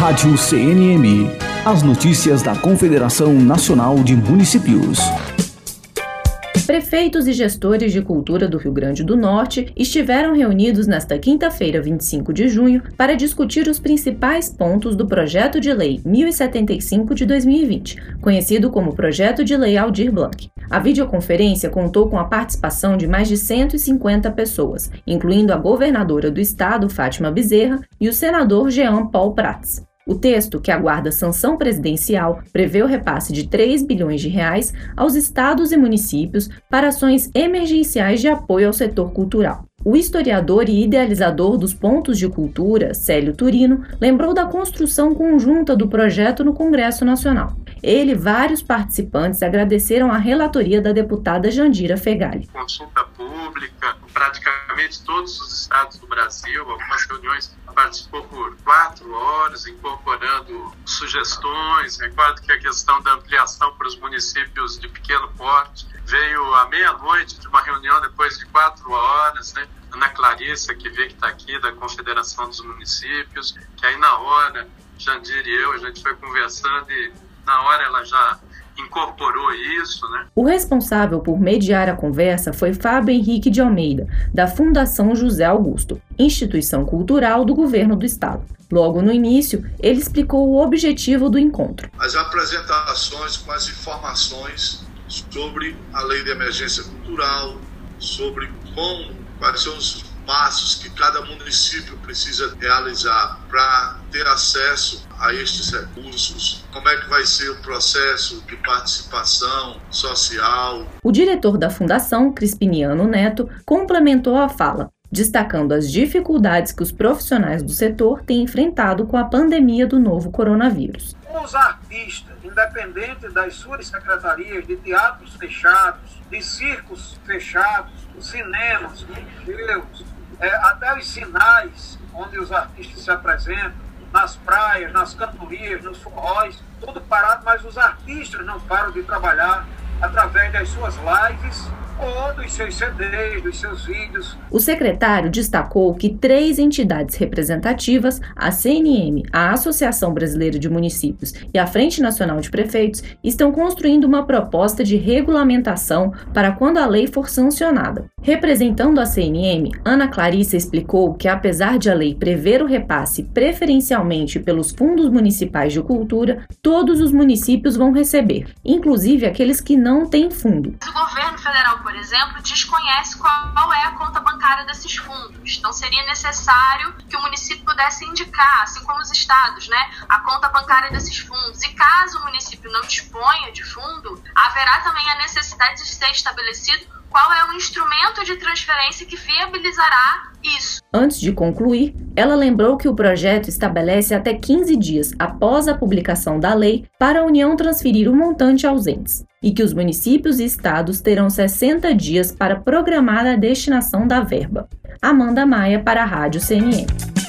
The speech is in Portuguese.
Rádio CNM. As notícias da Confederação Nacional de Municípios. Prefeitos e gestores de cultura do Rio Grande do Norte estiveram reunidos nesta quinta-feira, 25 de junho, para discutir os principais pontos do Projeto de Lei 1075 de 2020, conhecido como Projeto de Lei Aldir Blanc. A videoconferência contou com a participação de mais de 150 pessoas, incluindo a governadora do estado, Fátima Bezerra, e o senador Jean Paul Prats. O texto, que aguarda sanção presidencial, prevê o repasse de 3 bilhões de reais aos estados e municípios para ações emergenciais de apoio ao setor cultural. O historiador e idealizador dos pontos de cultura, Célio Turino, lembrou da construção conjunta do projeto no Congresso Nacional. Ele e vários participantes agradeceram a relatoria da deputada Jandira Fegali. Consulta pública, praticamente todos os estados do Brasil, algumas reuniões participou por 4 horas, incorporando sugestões. Recordo que a questão da ampliação para os municípios de pequeno porte veio à meia-noite de uma reunião depois de 4 horas, né? Ana Clarissa, que está aqui, da Confederação dos Municípios, que aí na hora, Jandir e eu, a gente foi conversando e na hora ela já incorporou isso, né? O responsável por mediar a conversa foi Fábio Henrique de Almeida, da Fundação José Augusto, instituição cultural do governo do estado. Logo no início, ele explicou o objetivo do encontro. As apresentações com as informações sobre a lei de emergência cultural, sobre quais são os passos que cada município precisa realizar para ter acesso a estes recursos, como é que vai ser o processo de participação social. O diretor da Fundação, Crispiniano Neto, complementou a fala, destacando as dificuldades que os profissionais do setor têm enfrentado com a pandemia do novo coronavírus. Os artistas, independente das suas secretarias de teatros fechados, de circos fechados, cinemas, museus, até os sinais onde os artistas se apresentam, nas praias, nas cantorias, nos forróis, tudo parado, mas os artistas não param de trabalhar através das suas lives ou dos seus CDs, dos seus vídeos. O secretário destacou que 3 entidades representativas, a CNM, a Associação Brasileira de Municípios e a Frente Nacional de Prefeitos, estão construindo uma proposta de regulamentação para quando a lei for sancionada. Representando a CNM, Ana Clarissa explicou que, apesar de a lei prever o repasse preferencialmente pelos fundos municipais de cultura, todos os municípios vão receber, inclusive aqueles que não têm fundo. O governo federal, por exemplo, desconhece qual é a conta bancária desses fundos. Então, seria necessário que o município pudesse indicar, assim como os estados, né, a conta bancária desses fundos. E caso o município não disponha de fundo, haverá também a necessidade de ser estabelecido qual é o instrumento de transferência que viabilizará isso. Antes de concluir, ela lembrou que o projeto estabelece até 15 dias após a publicação da lei para a União transferir o montante aos entes e que os municípios e estados terão 60 dias para programar a destinação da verba. Amanda Maia para a Rádio CNM.